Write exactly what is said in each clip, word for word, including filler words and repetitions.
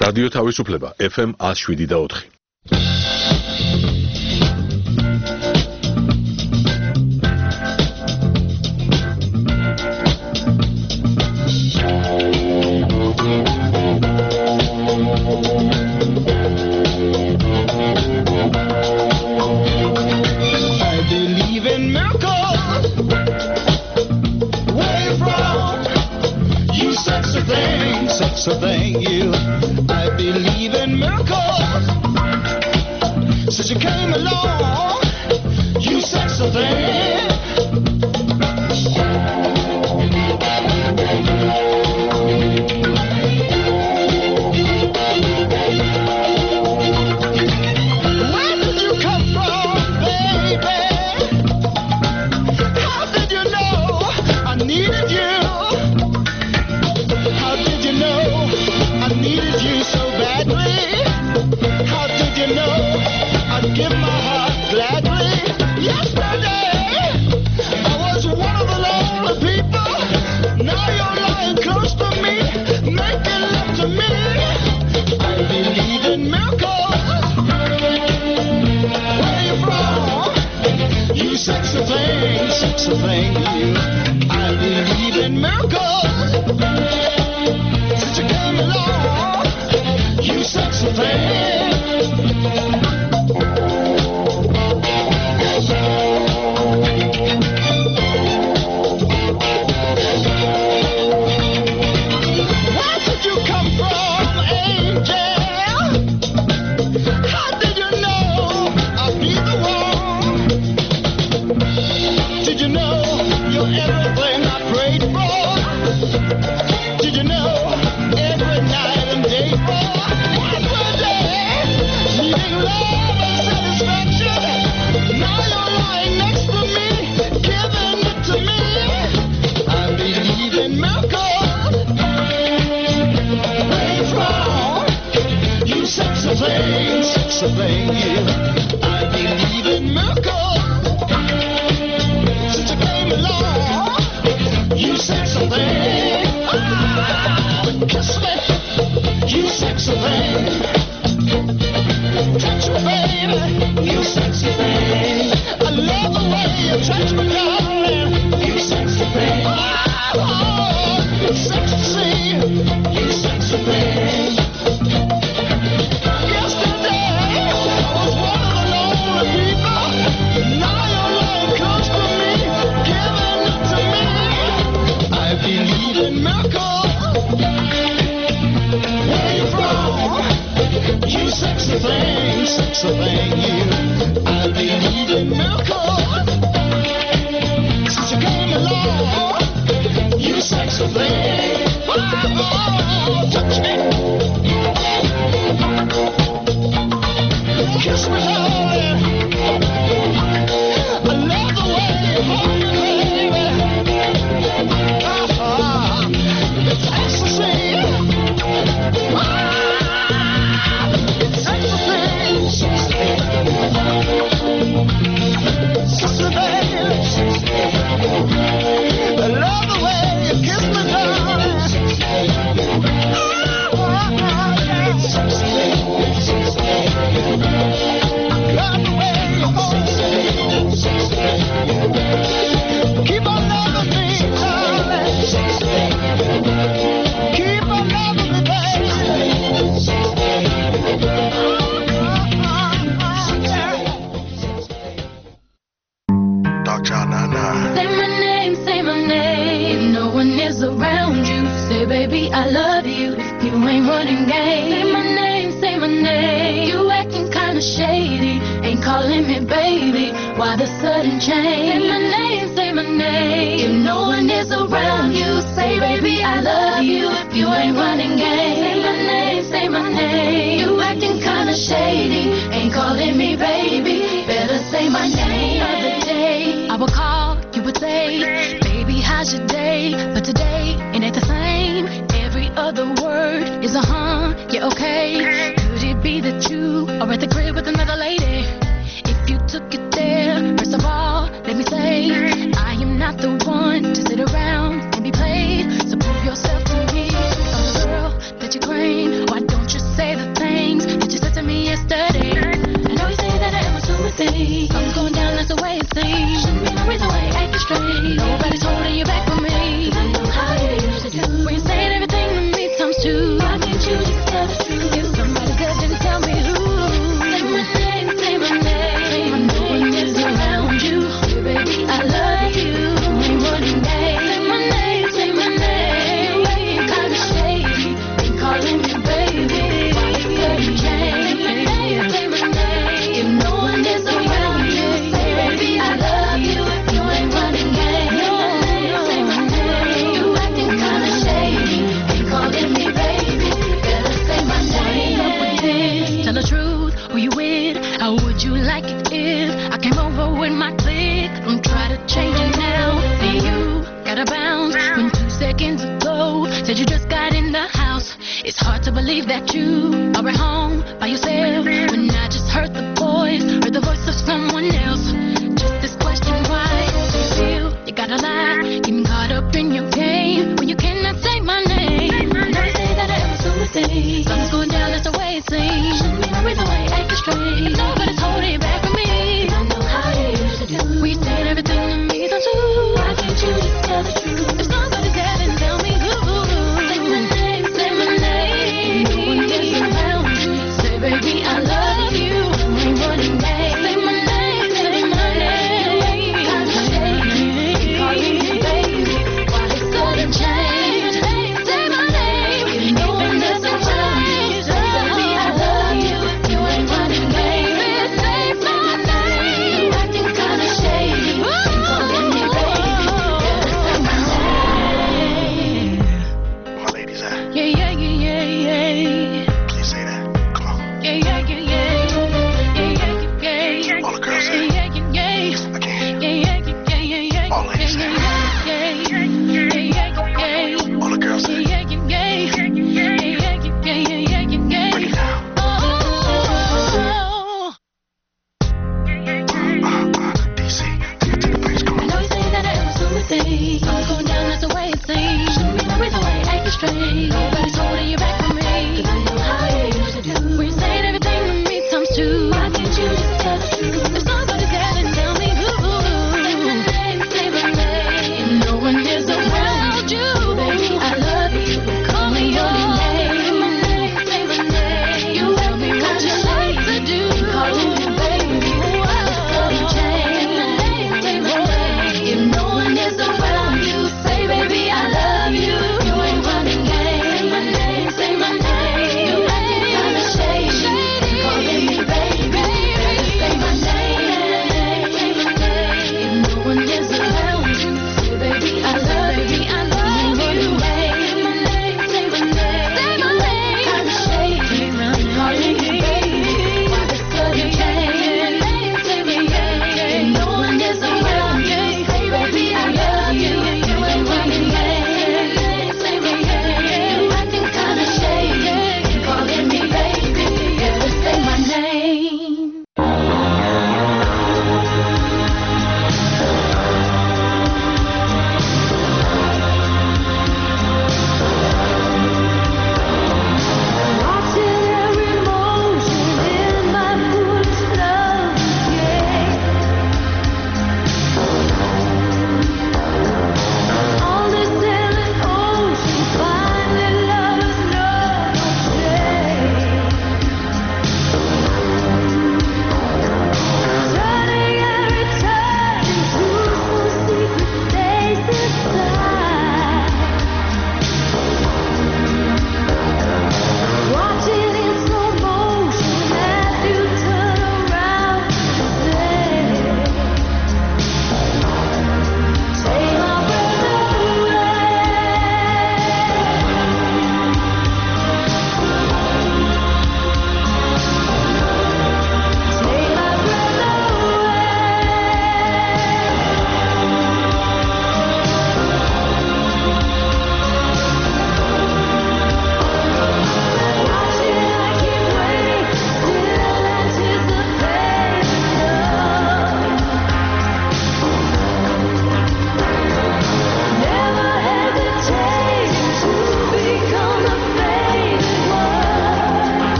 რადიო თავისუფლება ეფ ემ one oh seven და four. So thank you. I believe in miracles. Since you came along, you said something. Where did you come from, baby? How did you know I needed you? I needed you so badly. How did you know I'd give my heart gladly? Yesterday I was one of the lonely people. Now you're lying close to me, making love to me. I believe in miracles. Where you from? You sexy thing, sexy thing, you. I believe in miracles. Since you came along, you sexy thing. Where did you come from, angel? How did you know I'd be the one? Did you know you're everything I prayed for? Did you know every night and day for every day, needing love and satisfaction? Now you're lying next to me, giving it to me. I believe in miracles. Where you from? You sexy thing, sexy thing, you. I believe in miracles. Since you came along, you sexy thing. Kiss me, you sexy thing. Touch me, baby, you sexy thing. I love the way you touch me, darling. You sexy thing. Oh, oh, it's sexy, you sexy thing. Yesterday I was one of the lonely people. Now you're lying close to me, giving it to me. I believe in miracles. Where you from? You sexy thing, sexy thing, you. I believe in miracles. Since you came along, you sexy thing. Oh, oh, touch me. Kiss me, darling. I love the way you hold me, baby. Ah, it's ecstasy. Keep on loving me, darling. Keep on loving me, baby. Doctor Nana. Say my name, say my name. No one is around you. Say, baby, I love you. You ain't running game. Say my name, say my name. You acting kinda shady. Ain't calling me baby. Why the sudden change? Say my name, say my name. If no one is around you, say, baby, I love you. You ain't running game. Say my name, say my name. You acting kinda shady. Ain't calling me baby. Better say my name. The other day, I would call, you would say, baby, how's your day? But today, it ain't the same. Every other word is a huh, yeah, okay. Could it be that you are at the crib with another lady? If you took it there, first of all, let me say, I am not the one to sit around and be played. So prove yourself to me. I'm the girl that you claim. Why don't you say tell the truth. If somebody's there, then tell me who. Say my name, say my name. No one is around you. Hey, baby, I love you. Ain't running day. Say my name, say my name. You ain't kinda shady. Ain't calling me baby. Why you couldn't change? Say my name, say my name. If no one is around you, say baby, I love you. You ain't running game. Say my name. You acting kinda shady. Ain't calling me baby. Better say my name. Tell the truth, who you with? How would you like it if I came over with my clique? Don't try to change it now. See you gotta bounce when two seconds ago said you just got in the house. It's hard to believe that you are at home by yourself when I just heard the voice, heard the voice of someone else. Just this question, why do you feel you gotta lie? Getting caught up in your game when you cannot say my name. I never say that I ever so mistake. Something's going down, that's the way it seems. Shouldn't be my reason why you acting strange. Nobody's holding back from me. I know how you used to do. We did everything to me, don't you? Why can't you just tell the truth? If somebody's there, then tell me who. Say my name, say my name. No one is around you. Say baby, I love you. You ain't running game. Say my name, say my name. Kinda shady. Calling me baby. Why it's sudden change? Say my name. No one is around you. Say baby, I love you. You ain't running game.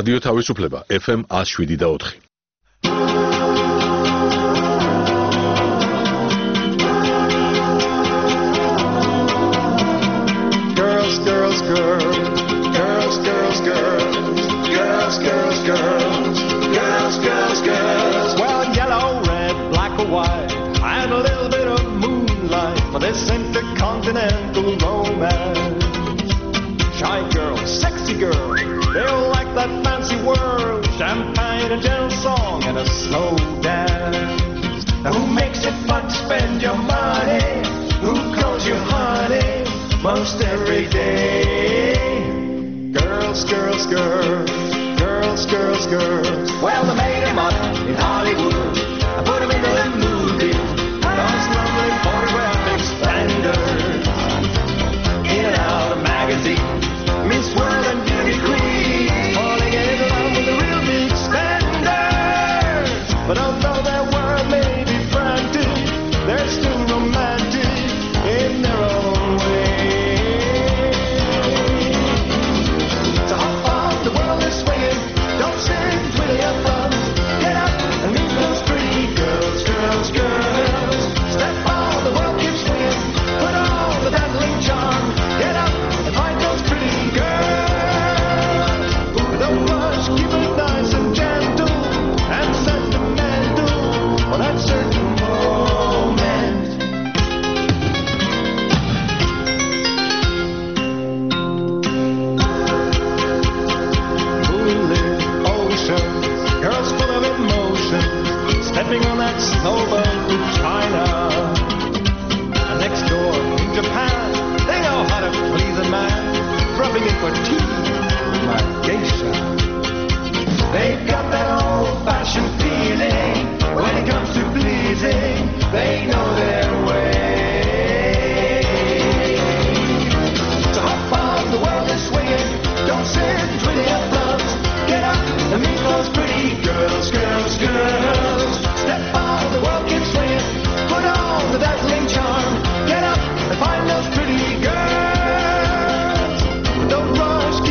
რადიო თავისუფლება F M one oh seven და four. Girls, girls, girls, girls, girls, girls, girls, girls, girls, girls, girls, girls. Well, yellow, red, black or white, and a little bit of moonlight for this intercontinental romance. Shy girls, sexy girls, they all like that fancy world, champagne, a gentle song, and a slow dance. Now who makes it fun to spend your money? Who calls you honey most every day? Girls, girls, girls, girls, girls, girls. Well, they made them up in Hollywood. I put them into the movie. Those lovely photographic splendors. In and out of magazines, Miss World and Beauty Queen, falling in love with the real big spenders. But although their world may be frantic, they're still romantic in their own way. So hop on, the world is swinging. Don't sit, twiddle your thumbs. Get up and meet those pretty girls, girls, girls. Step on, the world keeps swinging. Put on the dazzling charm. Get up and find those pretty girls. Ooh, don't rush, keep it nice and gentle and sentimental for that certain moment. Moonlit oceans, girls full of emotion, stepping on that snowboat to China. And next door in Japan, they know how to please a man, rubbing in for tea with my geisha. They've got that old-fashioned feeling when it comes to pleasing. They know their way. So hop on, the world is swinging. Don't sit and twiddle your thumbs. Get up and meet those pretty girls, girls, girls. Step on, the world keeps swinging. Put on the dazzling charm. Get up and find those pretty girls. Don't rush,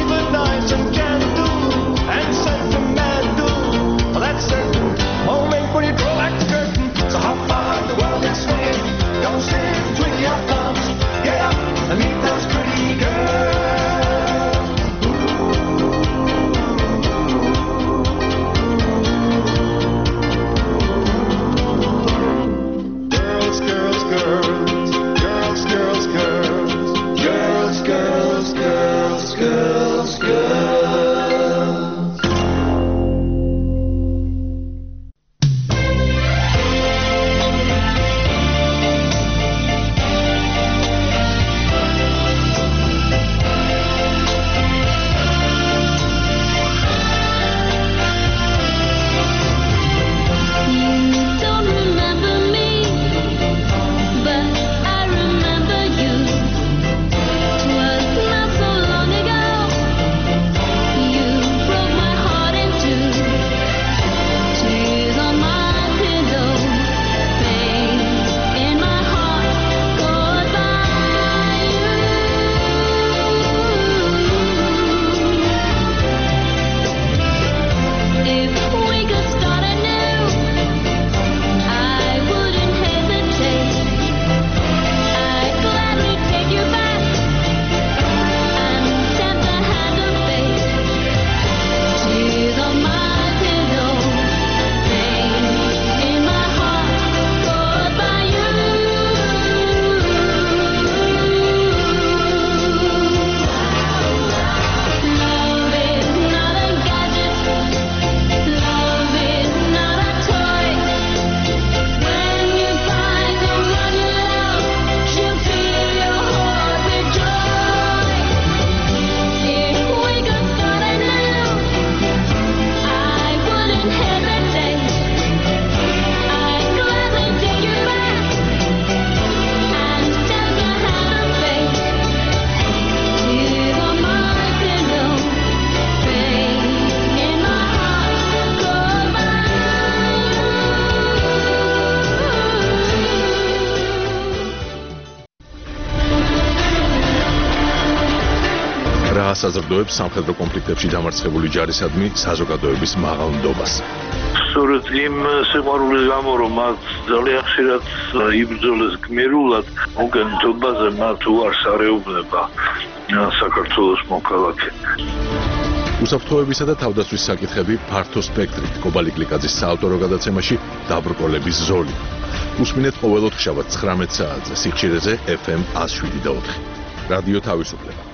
რა ასაზრდოებს სამხედრო კონფლიქტებში დამარცხებული ჯარისადმი საზოგადოების მაღალ ნდობას. სწორედ იმ სიყვარულის გამო, რომ მათ ძალიან ხშირად იბრძოლეს გმირულად, მოგენთობაზე მათ უარს არეუბნება საქართველოს მოქალაქე. უსაფრთხოებისა და თავდაცვის საკითხები ფართო სპექტრით კობალი გლიკაძის საავტორო გადაცემაში დაბრკოლების ზოლი. უსმინეთ ყოველ ოთხშაბათს ცხრამეტ საათზე სიხშირეზე ეფ ემ ათს შვიდი და ოთხი. რადიო თავისუფლება.